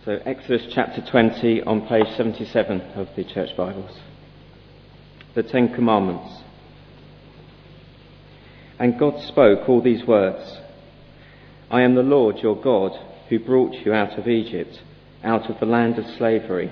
So Exodus chapter 20 on page 77 of the Church Bibles. The Ten Commandments. And God spoke all these words. I am the Lord your God who brought you out of Egypt, out of the land of slavery.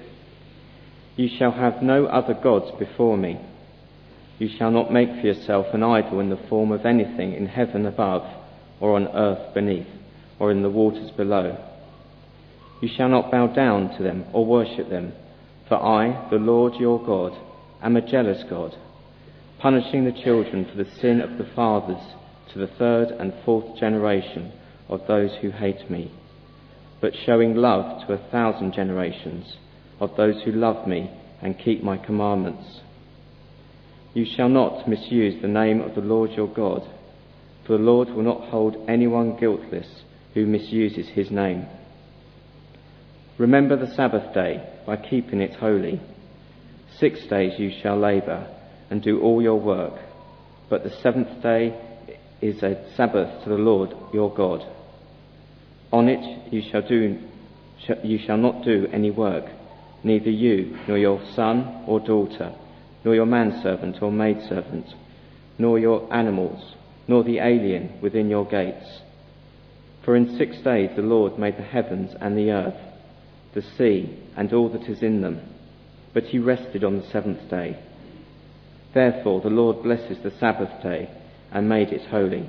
You shall have no other gods before me. You shall not make for yourself an idol in the form of anything in heaven above, or on earth beneath, or in the waters below. You shall not bow down to them or worship them, for I, the Lord your God, am a jealous God, punishing the children for the sin of the fathers to the third and fourth generation of those who hate me, but showing love to 1,000 generations of those who love me and keep my commandments. You shall not misuse the name of the Lord your God, for the Lord will not hold anyone guiltless who misuses his name. Remember the Sabbath day by keeping it holy. 6 days you shall labour and do all your work, but the seventh day is a Sabbath to the Lord your God. On it you shall not do any work, neither you nor your son or daughter, nor your manservant or maidservant, nor your animals, nor the alien within your gates. For in 6 days the Lord made the heavens and the earth, the sea, and all that is in them, but he rested on the seventh day. Therefore the Lord blesses the Sabbath day and made it holy.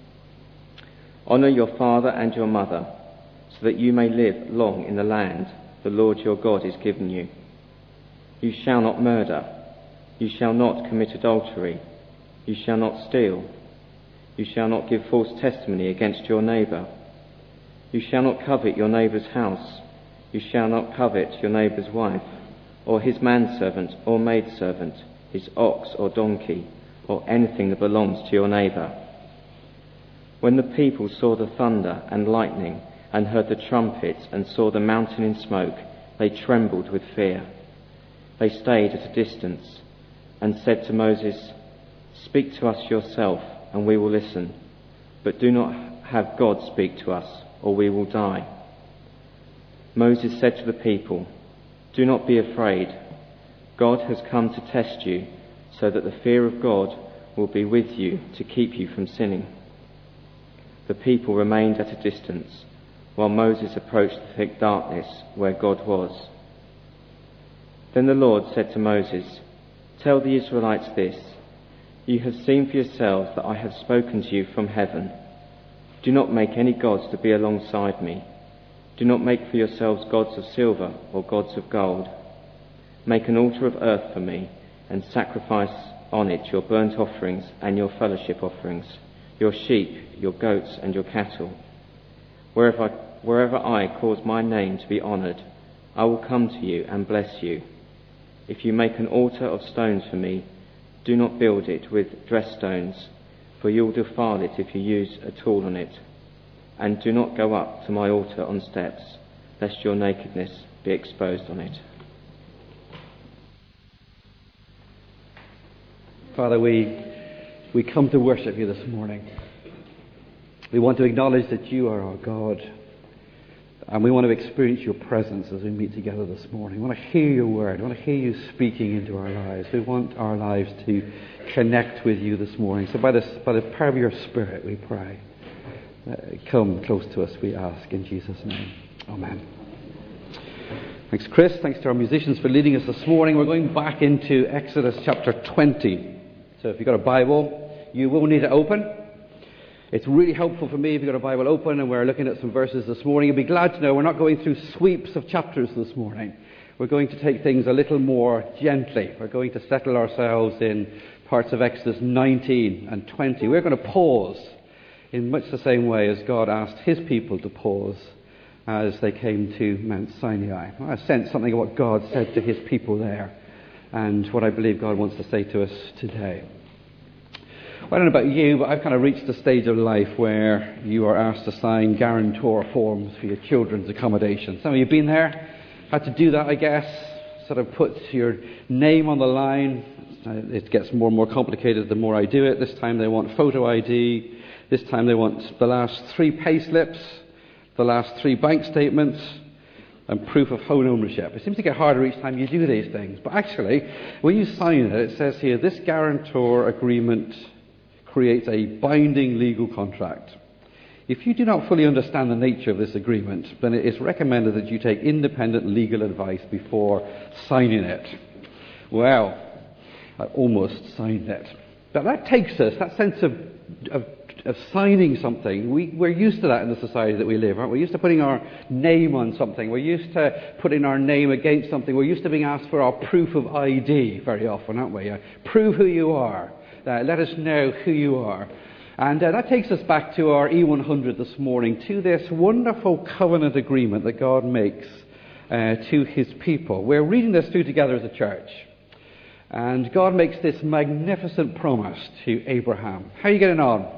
Honour your father and your mother, so that you may live long in the land the Lord your God is giving you. You shall not murder. You shall not commit adultery. You shall not steal. You shall not give false testimony against your neighbour. You shall not covet your neighbour's house. You shall not covet your neighbour's wife, or his manservant or maidservant, his ox or donkey, or anything that belongs to your neighbour. When the people saw the thunder and lightning, and heard the trumpets, and saw the mountain in smoke, they trembled with fear. They stayed at a distance, and said to Moses, "Speak to us yourself, and we will listen, but do not have God speak to us, or we will die." Moses said to the people, "Do not be afraid. God has come to test you, so that the fear of God will be with you to keep you from sinning." The people remained at a distance, while Moses approached the thick darkness where God was. Then the Lord said to Moses, "Tell the Israelites this, you have seen for yourselves that I have spoken to you from heaven. Do not make any gods to be alongside me. Do not make for yourselves gods of silver or gods of gold. Make an altar of earth for me, and sacrifice on it your burnt offerings and your fellowship offerings, your sheep, your goats, and your cattle. Wherever I cause my name to be honoured, I will come to you and bless you. If you make an altar of stones for me, do not build it with dressed stones, for you will defile it if you use a tool on it. And do not go up to my altar on steps, lest your nakedness be exposed on it." Father, we come to worship you this morning. We want to acknowledge that you are our God, and we want to experience your presence as we meet together this morning. We want to hear your word. We want to hear you speaking into our lives. We want our lives to connect with you this morning. So by the power of your Spirit, we pray. Come close to us, we ask, in Jesus' name. Amen. Thanks, Chris. Thanks to our musicians for leading us this morning. We're going back into Exodus chapter 20. So if you've got a Bible, you will need it open. It's really helpful for me if you've got a Bible open and we're looking at some verses this morning. You'll be glad to know we're not going through sweeps of chapters this morning. We're going to take things a little more gently. We're going to settle ourselves in parts of Exodus 19 and 20. We're going to pause in much the same way as God asked his people to pause as they came to Mount Sinai. I sense something of what God said to his people there and what I believe God wants to say to us today. Well, I don't know about you, but I've kind of reached the stage of life where you are asked to sign guarantor forms for your children's accommodation. Some of you have been there, had to do that, I guess, sort of put your name on the line. It gets more and more complicated the more I do it. This time they want photo ID. This time they want the last 3 pay slips, the last 3 bank statements, and proof of home ownership. It seems to get harder each time you do these things. But actually, when you sign it, it says here, this guarantor agreement creates a binding legal contract. If you do not fully understand the nature of this agreement, then it is recommended that you take independent legal advice before signing it. Well, I almost signed it. But that takes us, that sense of signing something, we're used to that in the society that we live, aren't we? We're used to putting our name on something. We're used to putting our name against something. We're used to being asked for our proof of ID very often, aren't we? Prove who you are. Let us know who you are. And that takes us back to our E100 this morning, to this wonderful covenant agreement that God makes to his people. We're reading this through together as a church. And God makes this magnificent promise to Abraham. How are you getting on?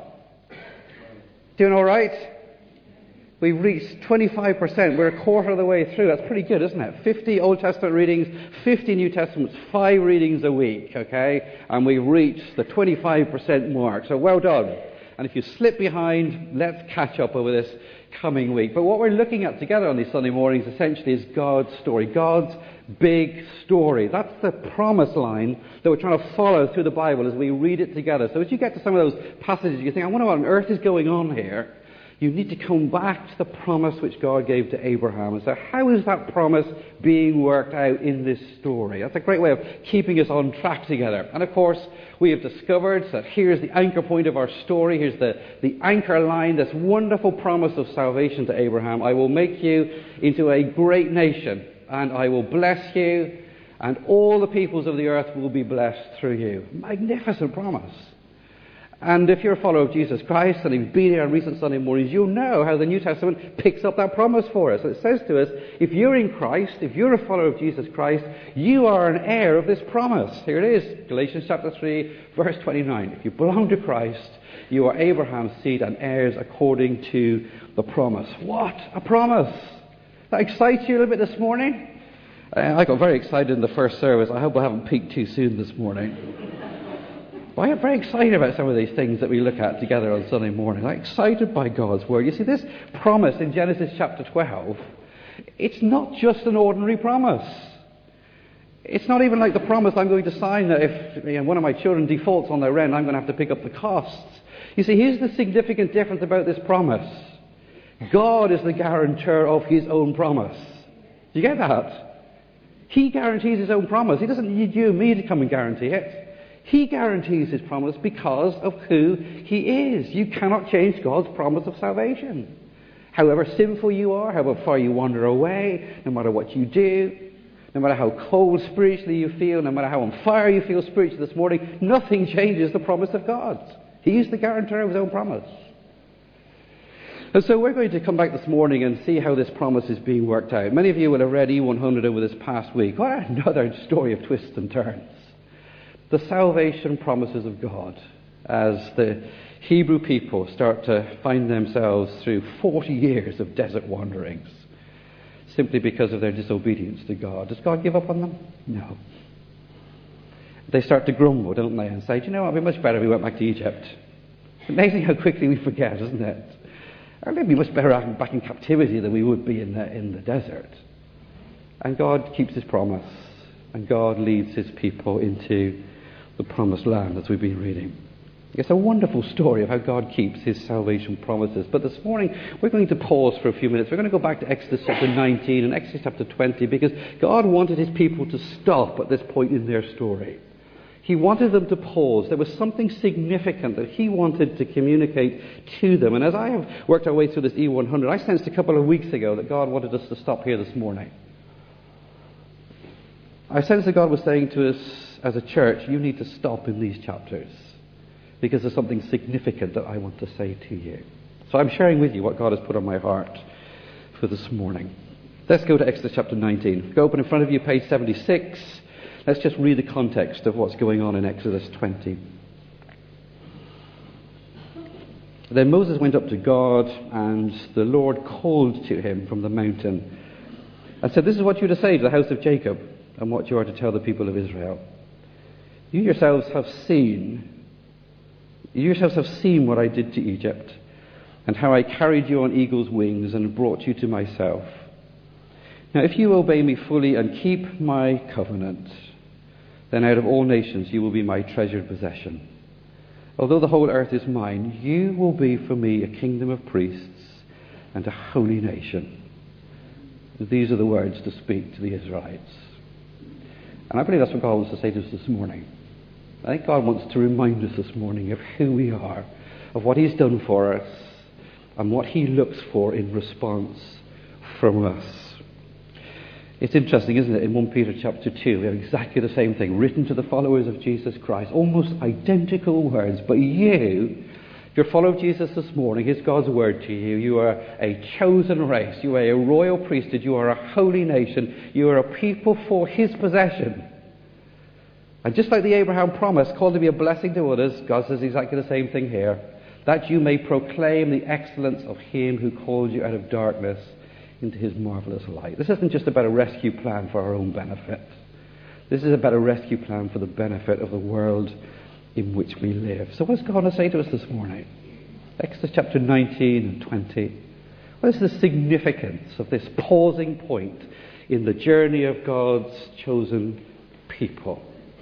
Doing all right? We've reached 25%. We're a quarter of the way through. That's pretty good, isn't it? 50 Old Testament readings, 50 New Testaments, 5 readings a week, okay? And we've reached the 25% mark. So well done. And if you slip behind, let's catch up over this coming week. But what we're looking at together on these Sunday mornings essentially is God's story, God's big story. That's the promise line that we're trying to follow through the Bible as we read it together. So as you get to some of those passages, you think, I wonder what on earth is going on here. You need to come back to the promise which God gave to Abraham. And so how is that promise being worked out in this story? That's a great way of keeping us on track together. And of course, we have discovered that here's the anchor point of our story. Here's the anchor line, this wonderful promise of salvation to Abraham. I will make you into a great nation, and I will bless you, and all the peoples of the earth will be blessed through you. Magnificent promise. And if you're a follower of Jesus Christ, and you've been here on recent Sunday mornings, you'll know how the New Testament picks up that promise for us. It says to us, if you're in Christ, if you're a follower of Jesus Christ, you are an heir of this promise. Here it is, Galatians chapter 3, verse 29. If you belong to Christ, you are Abraham's seed and heirs according to the promise. What a promise! That excites you a little bit this morning? I got very excited in the first service. I hope I haven't peaked too soon this morning. I am very excited about some of these things that we look at together on Sunday morning. I'm excited by God's Word. You see, this promise in Genesis chapter 12, it's not just an ordinary promise. It's not even like the promise I'm going to sign that if one of my children defaults on their rent, I'm going to have to pick up the costs. You see, here's the significant difference about this promise. God is the guarantor of his own promise. Do you get that? He guarantees his own promise. He doesn't need you and me to come and guarantee it. He guarantees his promise because of who he is. You cannot change God's promise of salvation. However sinful you are, however far you wander away, no matter what you do, no matter how cold spiritually you feel, no matter how on fire you feel spiritually this morning, nothing changes the promise of God. He is the guarantor of his own promise. And so we're going to come back this morning and see how this promise is being worked out. Many of you will have read E100 over this past week. What another story of twists and turns. The salvation promises of God as the Hebrew people start to find themselves through 40 years of desert wanderings simply because of their disobedience to God. Does God give up on them? No. They start to grumble, don't they, and say, do you know what, it'd be much better if we went back to Egypt. It's amazing how quickly we forget, isn't it? Or maybe much better back in captivity than we would be in the desert. And God keeps his promise, and God leads his people into the promised land, as we've been reading. It's a wonderful story of how God keeps his salvation promises. But this morning, we're going to pause for a few minutes. We're going to go back to Exodus chapter 19 and Exodus chapter 20, because God wanted his people to stop at this point in their story. He wanted them to pause. There was something significant that he wanted to communicate to them. And as I have worked our way through this E100, I sensed a couple of weeks ago that God wanted us to stop here this morning. I sensed that God was saying to us as a church, you need to stop in these chapters because there's something significant that I want to say to you. So I'm sharing with you what God has put on my heart for this morning. Let's go to Exodus chapter 19. Go open in front of you, page 76. Let's just read the context of what's going on in Exodus 20. Then Moses went up to God, and the Lord called to him from the mountain and said, this is what you are to say to the house of Jacob, and what you are to tell the people of Israel. You yourselves have seen what I did to Egypt, and how I carried you on eagle's wings and brought you to myself. Now, if you obey me fully and keep my covenant, then out of all nations you will be my treasured possession. Although the whole earth is mine, you will be for me a kingdom of priests and a holy nation. These are the words to speak to the Israelites. And I believe that's what God wants to say to us this morning. I think God wants to remind us this morning of who we are, of what he's done for us, and what he looks for in response from us. It's interesting, isn't it? In 1 Peter chapter 2, we have exactly the same thing, written to the followers of Jesus Christ. Almost identical words. But you, if you're a follower of Jesus this morning, here's God's word to you. You are a chosen race. You are a royal priesthood. You are a holy nation. You are a people for his possession. And just like the Abraham promise, called to be a blessing to others, God says exactly the same thing here. That you may proclaim the excellence of him who called you out of darkness into his marvellous light. This isn't just about a rescue plan for our own benefit. This is about a rescue plan for the benefit of the world in which we live. So what's God going to say to us this morning? Exodus chapter 19 and 20. What is the significance of this pausing point in the journey of God's chosen people?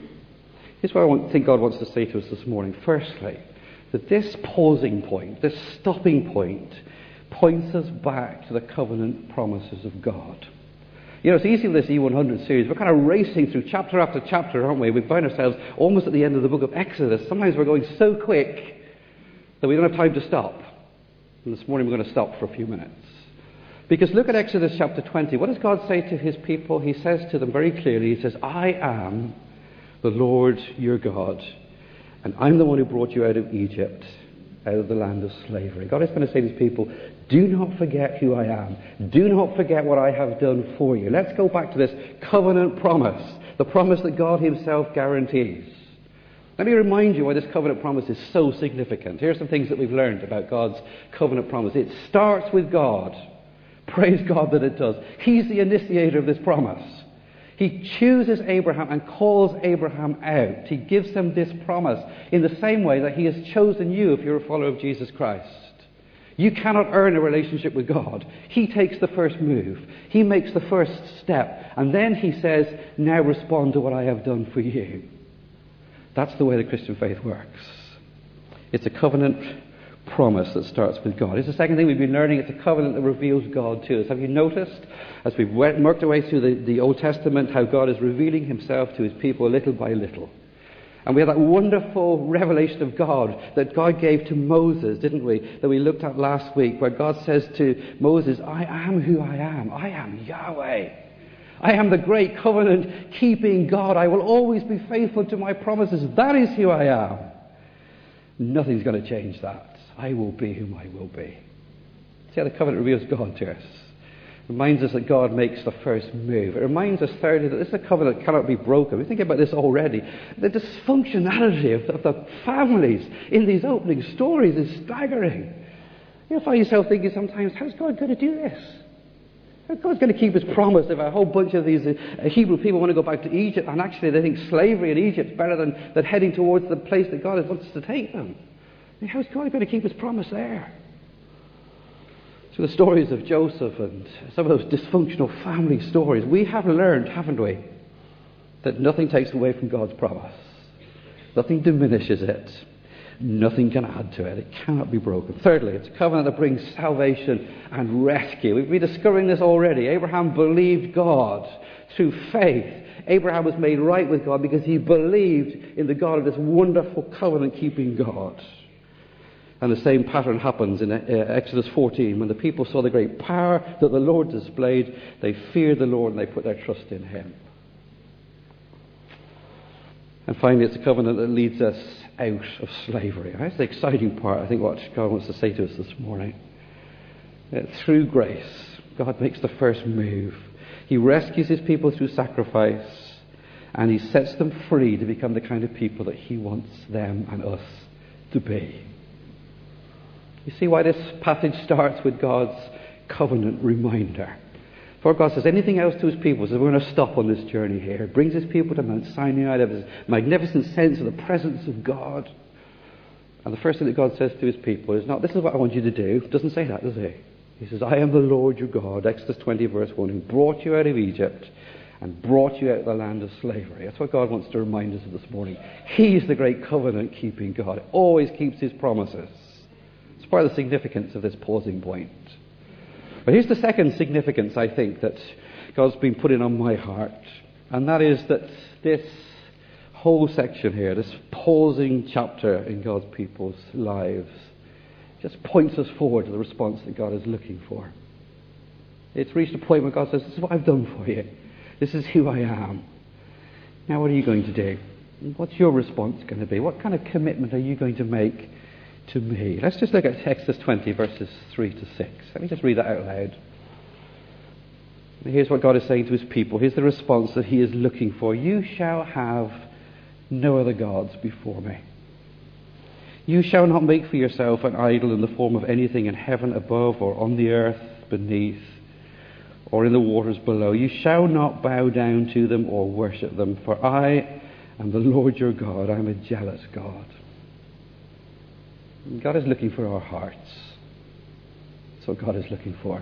Here's what I think God wants to say to us this morning. Firstly, that this pausing point, this stopping point, points us back to the covenant promises of God. You know, it's easy with this E100 series. We're kind of racing through chapter after chapter, aren't we? We find ourselves almost at the end of the book of Exodus. Sometimes we're going so quick that we don't have time to stop. And this morning we're going to stop for a few minutes. Because look at Exodus chapter 20. What does God say to his people? He says to them very clearly, he says, I am the Lord your God, and I'm the one who brought you out of Egypt, out of the land of slavery. God is going to say to his people, do not forget who I am. Do not forget what I have done for you. Let's go back to this covenant promise, the promise that God himself guarantees. Let me remind you why this covenant promise is so significant. Here are some things that we've learned about God's covenant promise. It starts with God. Praise God that it does. He's the initiator of this promise. He chooses Abraham and calls Abraham out. He gives them this promise in the same way that he has chosen you if you're a follower of Jesus Christ. You cannot earn a relationship with God. He takes the first move. He makes the first step. And then he says, now respond to what I have done for you. That's the way the Christian faith works. It's a covenant promise that starts with God. It's the second thing we've been learning. It's a covenant that reveals God to us. Have you noticed, as we've worked our way through the Old Testament, how God is revealing himself to his people little by little? And we have that wonderful revelation of God that God gave to Moses, didn't we? That we looked at last week, where God says to Moses, I am who I am. I am Yahweh. I am the great covenant-keeping God. I will always be faithful to my promises. That is who I am. Nothing's going to change that. I will be whom I will be. See how the covenant reveals God to us. It reminds us that God makes the first move. It reminds us, thirdly, that this is a covenant that cannot be broken. We think about this already. The dysfunctionality of the families in these opening stories is staggering. You'll find yourself thinking sometimes, how's God going to do this? How's God going to keep his promise if a whole bunch of these Hebrew people want to go back to Egypt, and actually they think slavery in Egypt is better than heading towards the place that God wants to take them? How's God going to keep his promise there? So the stories of Joseph and some of those dysfunctional family stories, we have learned, haven't we, that nothing takes away from God's promise. Nothing diminishes it. Nothing can add to it. It cannot be broken. Thirdly, it's a covenant that brings salvation and rescue. We've been discovering this already. Abraham believed God through faith. Abraham was made right with God because he believed in the God of this wonderful covenant-keeping God. And the same pattern happens in Exodus 14. When the people saw the great power that the Lord displayed, they feared the Lord and they put their trust in him. And finally, it's a covenant that leads us out of slavery. That's the exciting part, I think, what God wants to say to us this morning. Through grace, God makes the first move. He rescues his people through sacrifice, and he sets them free to become the kind of people that he wants them and us to be. You see why this passage starts with God's covenant reminder. For God says anything else to his people, says we're going to stop on this journey here. It brings his people to Mount Sinai. There's this magnificent sense of the presence of God. And the first thing that God says to his people is not, this is what I want you to do. It doesn't say that, does he? He says, I am the Lord your God, Exodus 20 verse 1, who brought you out of Egypt and brought you out of the land of slavery. That's what God wants to remind us of this morning. He's the great covenant-keeping God. Always keeps his promises. It's part of the significance of this pausing point. But here's the second significance, I think, that God's been putting on my heart. And that is that this whole section here, this pausing chapter in God's people's lives, just points us forward to the response that God is looking for. It's reached a point where God says, this is what I've done for you. This is who I am. Now what are you going to do? What's your response going to be? What kind of commitment are you going to make to me? Let's just look at Exodus 20 verses 3 to 6. Let me just read that out loud. Here's what God is saying to his people. Here's the response that he is looking for. You shall have no other gods before me. You shall not make for yourself an idol in the form of anything in heaven above or on the earth beneath or in the waters below. You shall not bow down to them or worship them, for I am the Lord your God. I am a jealous God. And God is looking for our hearts. That's what God is looking for.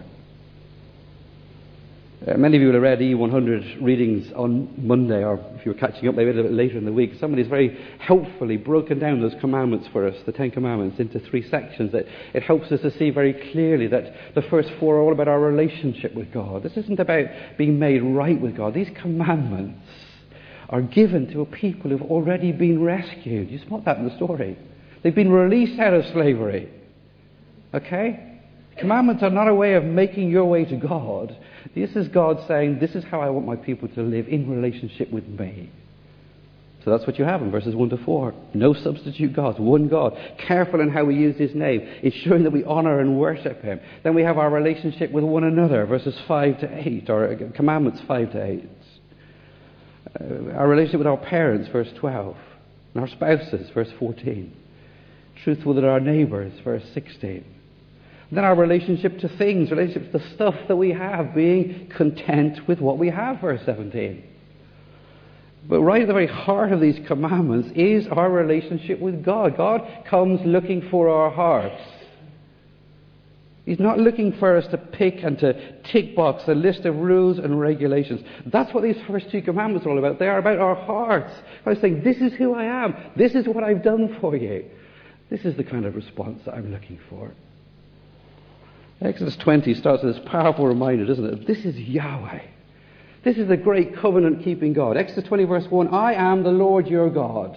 Many of you will have read E100 readings on Monday, or if you were catching up maybe a little bit later in the week. Somebody's very helpfully broken down those commandments for us, the 10 Commandments, into 3 sections. It helps us to see very clearly that the first 4 are all about our relationship with God. This isn't about being made right with God. These commandments are given to a people who've already been rescued. You spot that in the story. They've been released out of slavery. Okay? Commandments are not a way of making your way to God. This is God saying, this is how I want my people to live in relationship with me. So that's what you have in verses 1 to 4. No substitute gods, one God. Careful in how we use his name, ensuring that we honour and worship him. Then we have our relationship with one another, verses 5 to 8, or commandments 5 to 8. Our relationship with our parents, verse 12. And our spouses, verse 14. Truthful with our neighbours, verse 16. Then our relationship to things, relationship to the stuff that we have, being content with what we have, verse 17. But right at the very heart of these commandments is our relationship with God. God comes looking for our hearts. He's not looking for us to pick and to tick box a list of rules and regulations. That's what these first 2 commandments are all about. They are about our hearts. God is saying, this is who I am. This is what I've done for you. This is the kind of response that I'm looking for. Exodus 20 starts with this powerful reminder, doesn't it? This is Yahweh. This is the great covenant-keeping God. Exodus 20 verse 1, I am the Lord your God.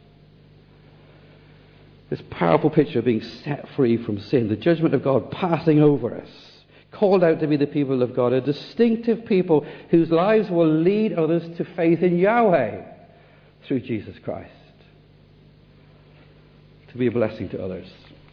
This powerful picture of being set free from sin, the judgment of God passing over us, called out to be the people of God, a distinctive people whose lives will lead others to faith in Yahweh through Jesus Christ, to be a blessing to others.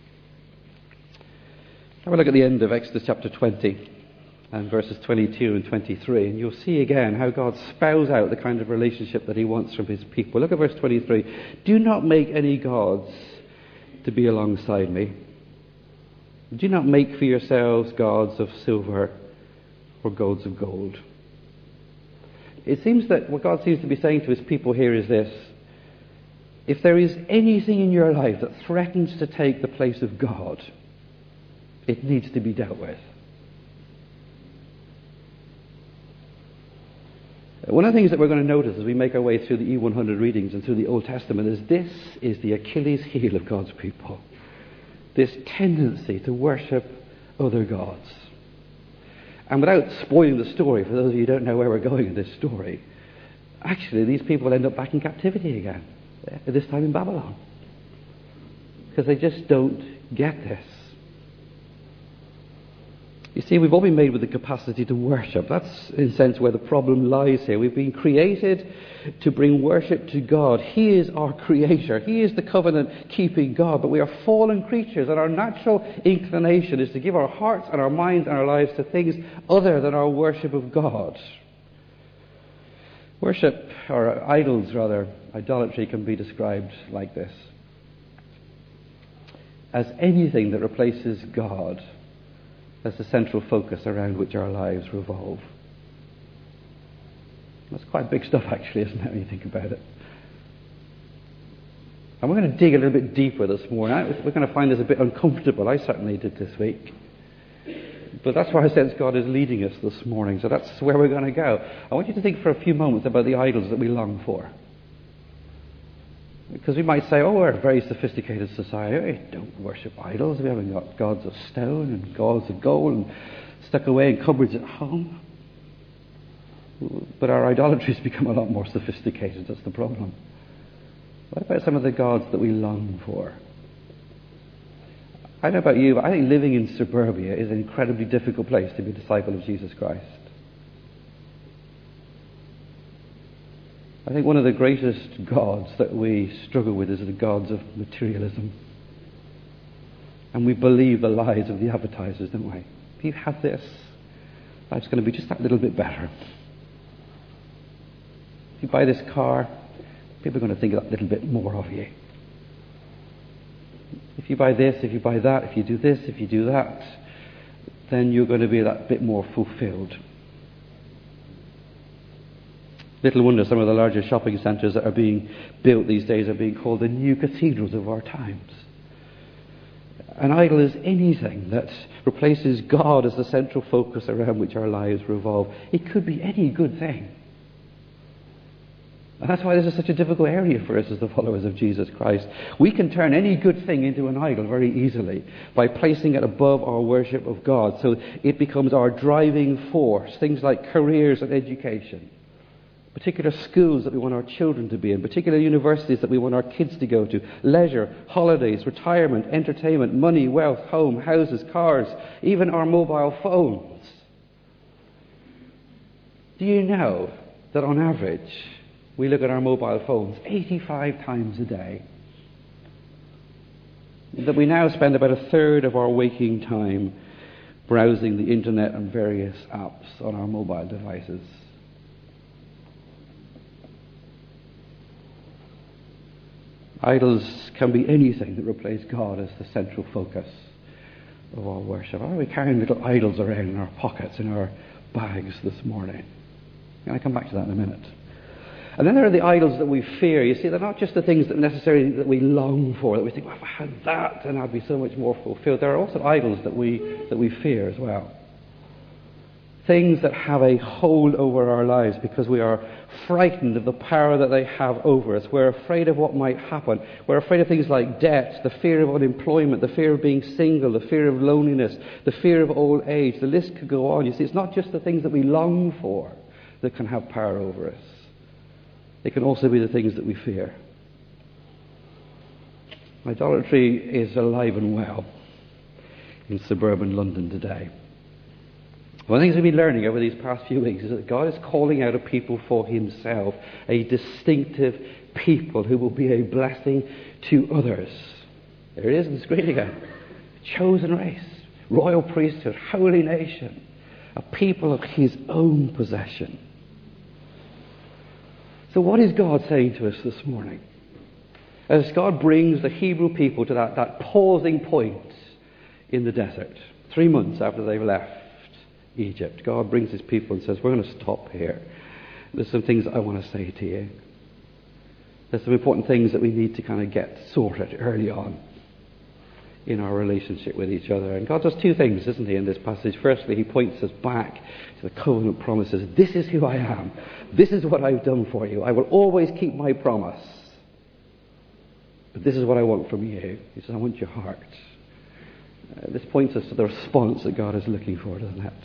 Have a look at the end of Exodus chapter 20 and verses 22 and 23, and you'll see again how God spells out the kind of relationship that he wants from his people. Look at verse 23. Do not make any gods to be alongside me. Do not make for yourselves gods of silver or gods of gold. It seems that what God seems to be saying to his people here is this. If there is anything in your life that threatens to take the place of God, it needs to be dealt with. One of the things that we're going to notice as we make our way through the E100 readings and through the Old Testament is this is the Achilles heel of God's people. This tendency to worship other gods. And without spoiling the story, for those of you who don't know where we're going in this story, actually these people end up back in captivity again, at this time in Babylon. Because they just don't get this. You see, we've all been made with the capacity to worship. That's, in a sense, where the problem lies here. We've been created to bring worship to God. He is our creator. He is the covenant-keeping God. But we are fallen creatures, and our natural inclination is to give our hearts and our minds and our lives to things other than our worship of God. Worship, or idols rather, idolatry can be described like this. As anything that replaces God as the central focus around which our lives revolve. That's quite big stuff actually, isn't it, when you think about it? And we're going to dig a little bit deeper this morning. We're going to find this a bit uncomfortable. I certainly did this week. But that's where I sense God is leading us this morning. So that's where we're going to go. I want you to think for a few moments about the idols that we long for. Because we might say, oh, we're a very sophisticated society. We don't worship idols. We haven't got gods of stone and gods of gold and stuck away in cupboards at home. But our idolatry has become a lot more sophisticated. That's the problem. What about some of the gods that we long for? I don't know about you, but I think living in suburbia is an incredibly difficult place to be a disciple of Jesus Christ. I think one of the greatest gods that we struggle with is the gods of materialism. And we believe the lies of the advertisers, don't we? If you have this, life's going to be just that little bit better. If you buy this car, people are going to think that little bit more of you. If you buy this, if you buy that, if you do this, if you do that, then you're going to be that bit more fulfilled. Little wonder some of the larger shopping centres that are being built these days are being called the new cathedrals of our times. An idol is anything that replaces God as the central focus around which our lives revolve. It could be any good thing. And that's why this is such a difficult area for us as the followers of Jesus Christ. We can turn any good thing into an idol very easily by placing it above our worship of God. So it becomes our driving force. Things like careers and education, particular schools that we want our children to be in, particular universities that we want our kids to go to, leisure, holidays, retirement, entertainment, money, wealth, home, houses, cars, even our mobile phones. Do you know that on average we look at our mobile phones 85 times a day? That we now spend about a third of our waking time browsing the internet and various apps on our mobile devices. Idols can be anything that replaces God as the central focus of our worship. Why are we carrying little idols around in our pockets, in our bags this morning? And I'll come back to that in a minute. And then there are the idols that we fear. You see, they're not just the things that necessarily that we long for, that we think, well, if I had that, then I'd be so much more fulfilled. There are also idols that we fear as well. Things that have a hold over our lives because we are frightened of the power that they have over us. We're afraid of what might happen. We're afraid of things like debt, the fear of unemployment, the fear of being single, the fear of loneliness, the fear of old age. The list could go on. You see, it's not just the things that we long for that can have power over us. It can also be the things that we fear. Idolatry is alive and well in suburban London today. One of the things we've been learning over these past few weeks is that God is calling out a people for himself, a distinctive people who will be a blessing to others. There it is in the screen again. Chosen race, royal priesthood, holy nation, a people of his own possession. So what is God saying to us this morning? As God brings the Hebrew people to that pausing point in the desert, 3 months after they've left Egypt, God brings his people and says, we're going to stop here. There's some things that I want to say to you. There's some important things that we need to kind of get sorted early on in our relationship with each other. And God does two things, doesn't he, in this passage? Firstly, he points us back to the covenant promises. This is who I am. This is what I've done for you. I will always keep my promise. But this is what I want from you. He says, I want your heart. This points us to the response that God is looking for, doesn't it?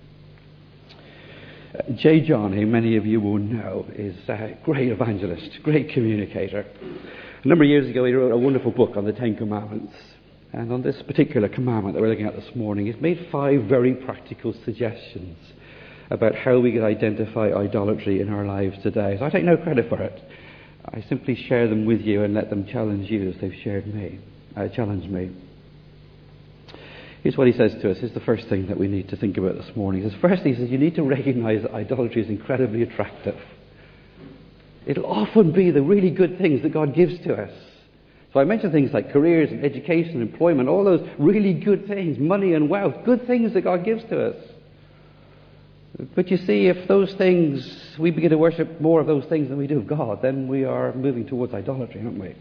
J. John, who many of you will know, is a great evangelist, great communicator. A number of years ago, he wrote a wonderful book on the Ten Commandments. And on this particular commandment that we're looking at this morning, he's made 5 very practical suggestions about how we can identify idolatry in our lives today. So I take no credit for it. I simply share them with you and let them challenge you as they've challenged me. Here's what he says to us. Here's the first thing that we need to think about this morning. He says, firstly, he says, you need to recognize that idolatry is incredibly attractive. It'll often be the really good things that God gives to us. So I mentioned things like careers and education, employment, all those really good things, money and wealth, good things that God gives to us. But you see, if those things, we begin to worship more of those things than we do of God, then we are moving towards idolatry, aren't we?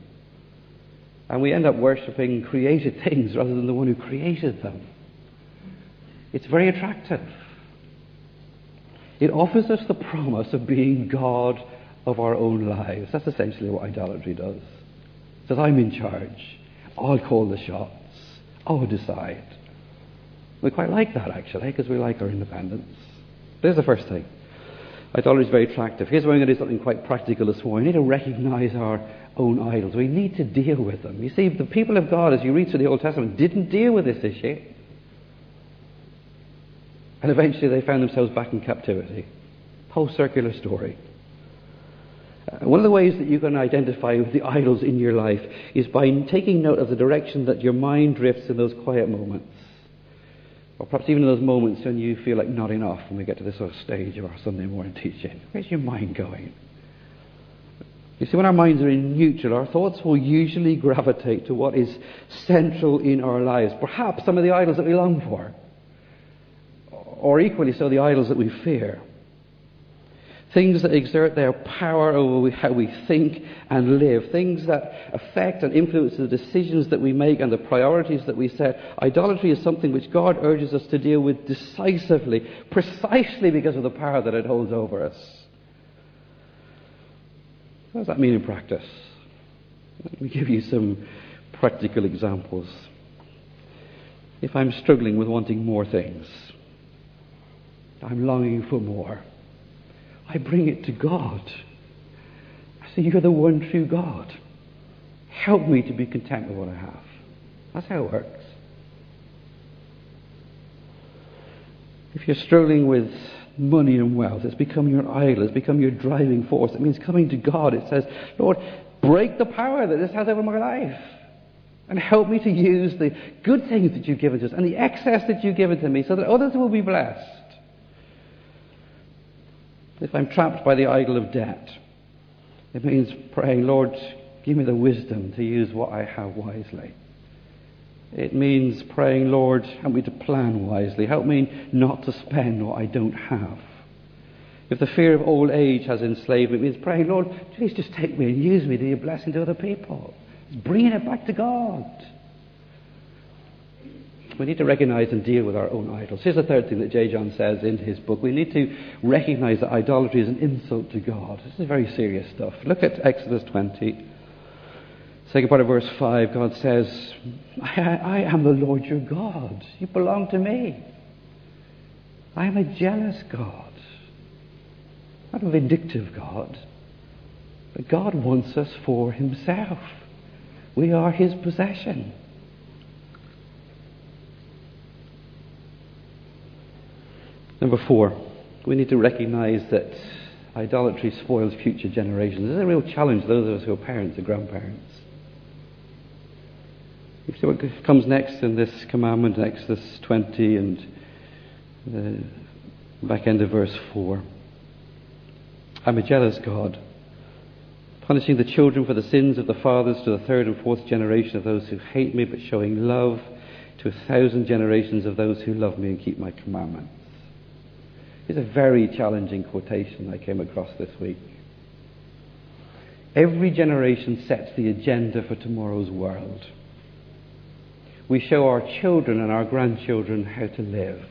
And we end up worshipping created things rather than the one who created them. It's very attractive. It offers us the promise of being God of our own lives. That's essentially what idolatry does. It says, I'm in charge. I'll call the shots. I'll decide. We quite like that, actually, because we like our independence. There's the first thing. Idolatry is very attractive. Here's where I'm going to do something quite practical this morning. We need to recognize our own idols. We need to deal with them. You see, the people of God, as you read through the Old Testament, didn't deal with this issue. And eventually they found themselves back in captivity. Whole circular story. One of the ways that you can identify with the idols in your life is by taking note of the direction that your mind drifts in those quiet moments. Or perhaps even in those moments when you feel like not enough when we get to this sort of stage of our Sunday morning teaching. Where's your mind going? You see, when our minds are in neutral, our thoughts will usually gravitate to what is central in our lives. Perhaps some of the idols that we long for. Or equally so, the idols that we fear. Things that exert their power over how we think and live. Things that affect and influence the decisions that we make and the priorities that we set. Idolatry is something which God urges us to deal with decisively, precisely because of the power that it holds over us. What does that mean in practice? Let me give you some practical examples. If I'm struggling with wanting more things, I'm longing for more, I bring it to God. I say, you're the one true God. Help me to be content with what I have. That's how it works. If you're struggling with money and wealth, it's become your idol, it's become your driving force. It means coming to God. It says, Lord, break the power that this has over my life. And help me to use the good things that you've given to us and the excess that you've given to me so that others will be blessed. If I'm trapped by the idol of debt, it means praying, Lord, give me the wisdom to use what I have wisely. It means praying, Lord, help me to plan wisely. Help me not to spend what I don't have. If the fear of old age has enslaved me, it means praying, Lord, please just take me and use me to be a blessing to other people. It's bringing it back to God. We need to recognize and deal with our own idols. Here's the third thing that J. John says in his book. We need to recognize that idolatry is an insult to God. This is very serious stuff. Look at Exodus 20. Second part of verse 5, God says, I am the Lord your God. You belong to me. I am a jealous God. Not a vindictive God. But God wants us for himself. We are his possession. Number 4, we need to recognize that idolatry spoils future generations. This is a real challenge to those of us who are parents and grandparents. You see what comes next in this commandment, Exodus 20 and the back end of verse 4. I'm a jealous God, punishing the children for the sins of the fathers to the third and fourth generation of those who hate me, but showing love to 1,000 generations of those who love me and keep my commandments. It's a very challenging quotation I came across this week. Every generation sets the agenda for tomorrow's world. We show our children and our grandchildren how to live.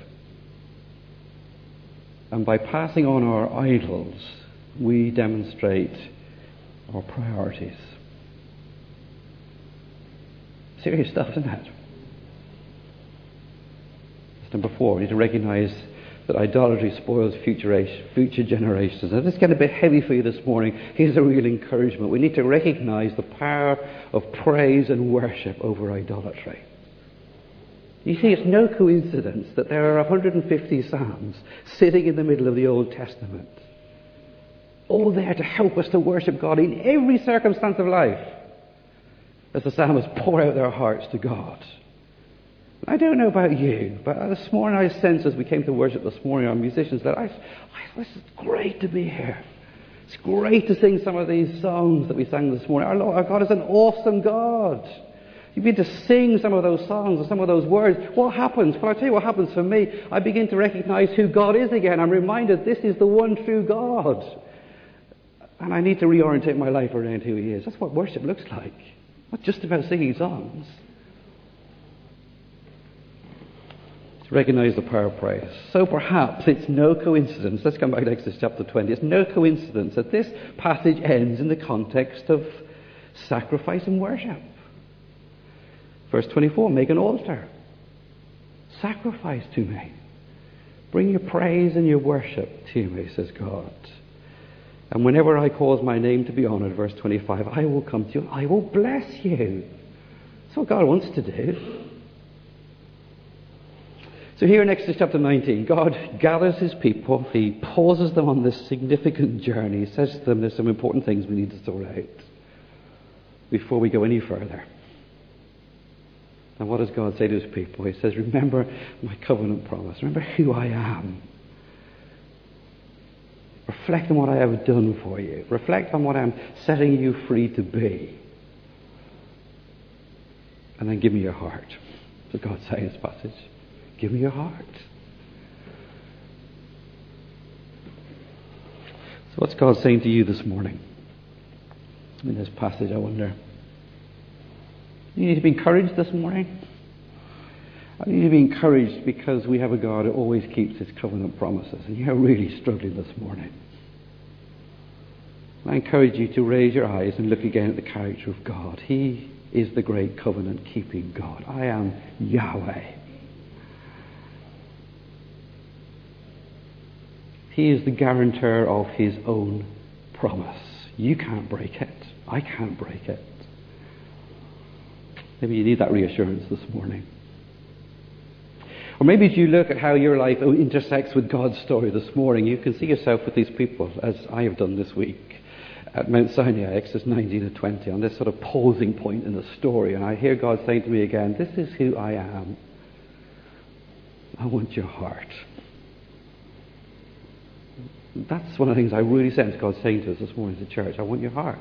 And by passing on our idols, we demonstrate our priorities. Serious stuff, isn't it? That's number 4. We need to recognize that idolatry spoils future generations. Now, this is getting a bit heavy for you this morning. Here's a real encouragement. We need to recognize the power of praise and worship over idolatry. You see, it's no coincidence that there are 150 psalms sitting in the middle of the Old Testament, all there to help us to worship God in every circumstance of life, as the psalmists pour out their hearts to God. I don't know about you, but this morning I sensed as we came to worship this morning, our musicians, that this is great to be here. It's great to sing some of these songs that we sang this morning. Our Lord, our God is an awesome God. You begin to sing some of those songs and some of those words. What happens? Well, I'll tell you what happens for me. I begin to recognize who God is again. I'm reminded this is the one true God. And I need to reorientate my life around who he is. That's what worship looks like. Not just about singing songs. Recognize the power of praise. So perhaps it's no coincidence, let's come back to Exodus chapter 20, it's no coincidence that this passage ends in the context of sacrifice and worship. Verse 24, make an altar. Sacrifice to me. Bring your praise and your worship to me, says God. And whenever I cause my name to be honored, verse 25, I will come to you, I will bless you. That's what God wants to do. So here in Exodus chapter 19, God gathers his people, he pauses them on this significant journey, he says to them there's some important things we need to sort out before we go any further. And what does God say to his people? He says, remember my covenant promise, remember who I am. Reflect on what I have done for you. Reflect on what I'm setting you free to be. And then give me your heart. That's what God says in this passage. Give me your heart. So what's God saying to you this morning? In this passage, I wonder. You need to be encouraged this morning. I need to be encouraged because we have a God who always keeps his covenant promises. And you're really struggling this morning. I encourage you to raise your eyes and look again at the character of God. He is the great covenant-keeping God. I am Yahweh. He is the guarantor of his own promise. You can't break it. I can't break it. Maybe you need that reassurance this morning. Or maybe as you look at how your life intersects with God's story this morning, you can see yourself with these people, as I have done this week at Mount Sinai, Exodus 19 and 20, on this sort of pausing point in the story. And I hear God saying to me again, this is who I am. I want your heart. That's one of the things I really sense God saying to us this morning as a church. I want your heart.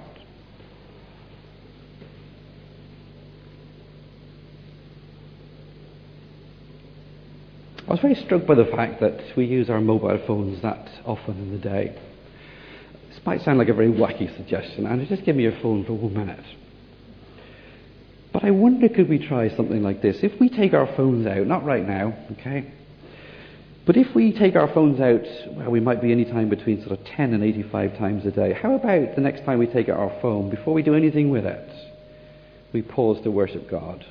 I was very struck by the fact that we use our mobile phones that often in the day. This might sound like a very wacky suggestion, and just give me your phone for 1 minute. But I wonder, could we try something like this? If we take our phones out, not right now, okay? But if we take our phones out, well, we might be any time between sort of 10 and 85 times a day. How about the next time we take out our phone, before we do anything with it, we pause to worship God?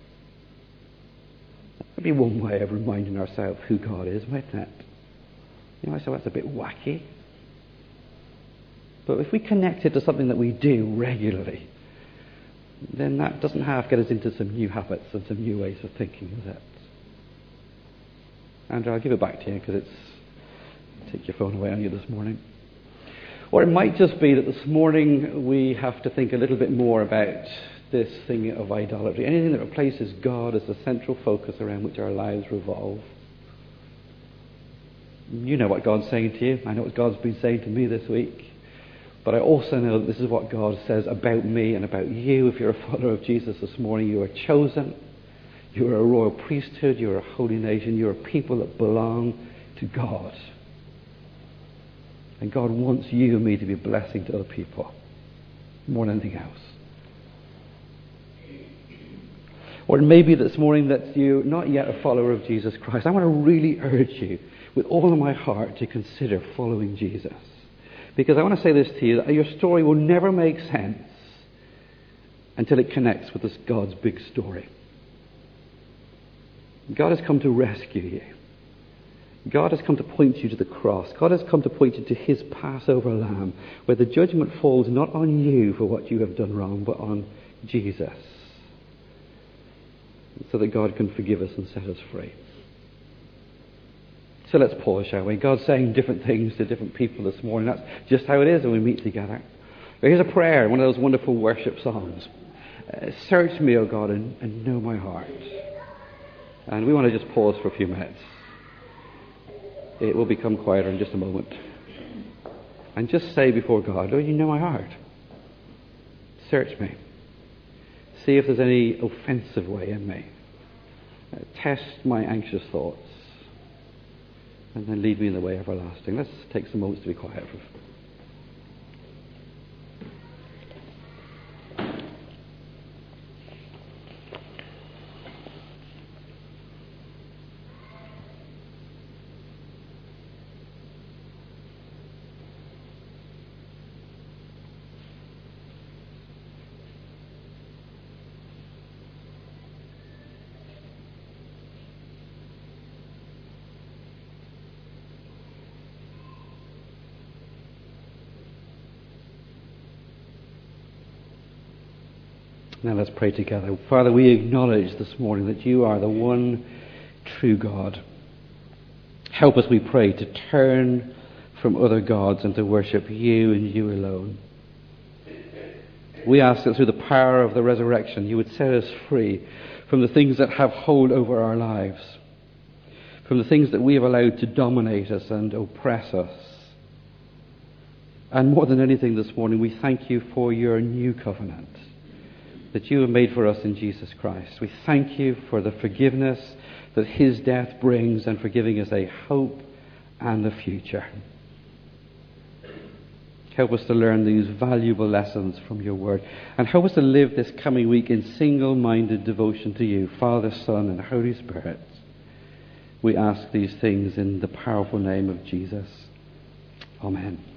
That would be one way of reminding ourselves who God is, mightn't it? You know, I say that's a bit wacky. But if we connect it to something that we do regularly, then that doesn't half get us into some new habits and some new ways of thinking, does it? Andrew, I'll give it back to you because take your phone away on you this morning. Or it might just be that this morning we have to think a little bit more about this thing of idolatry. Anything that replaces God as the central focus around which our lives revolve. You know what God's saying to you. I know what God's been saying to me this week. But I also know that this is what God says about me and about you. If you're a follower of Jesus this morning, you are chosen. You are a royal priesthood. You are a holy nation. You are a people that belong to God. And God wants you and me to be a blessing to other people more than anything else. Or it may be this morning that you're not yet a follower of Jesus Christ. I want to really urge you with all of my heart to consider following Jesus. Because I want to say this to you, that your story will never make sense until it connects with this God's big story. God has come to rescue you. God has come to point you to the cross. God has come to point you to his Passover lamb, where the judgment falls not on you for what you have done wrong, but on Jesus, so that God can forgive us and set us free. So let's pause, shall we? God's saying different things to different people this morning. That's just how it is when we meet together. But here's a prayer, one of those wonderful worship songs. Search me, O God, and know my heart. And we want to just pause for a few minutes. It will become quieter in just a moment. And just say before God, oh, you know my heart. Search me. See if there's any offensive way in me. Test my anxious thoughts. And then lead me in the way everlasting. Let's take some moments to be quiet. Now let's pray together. Father, we acknowledge this morning that you are the one true God. Help us, we pray, to turn from other gods and to worship you and you alone. We ask that through the power of the resurrection you would set us free from the things that have hold over our lives, from the things that we have allowed to dominate us and oppress us. And more than anything this morning, we thank you for your new covenant that you have made for us in Jesus Christ. We thank you for the forgiveness that his death brings and for giving us a hope and a future. Help us to learn these valuable lessons from your word. And help us to live this coming week in single-minded devotion to you, Father, Son, and Holy Spirit. We ask these things in the powerful name of Jesus. Amen.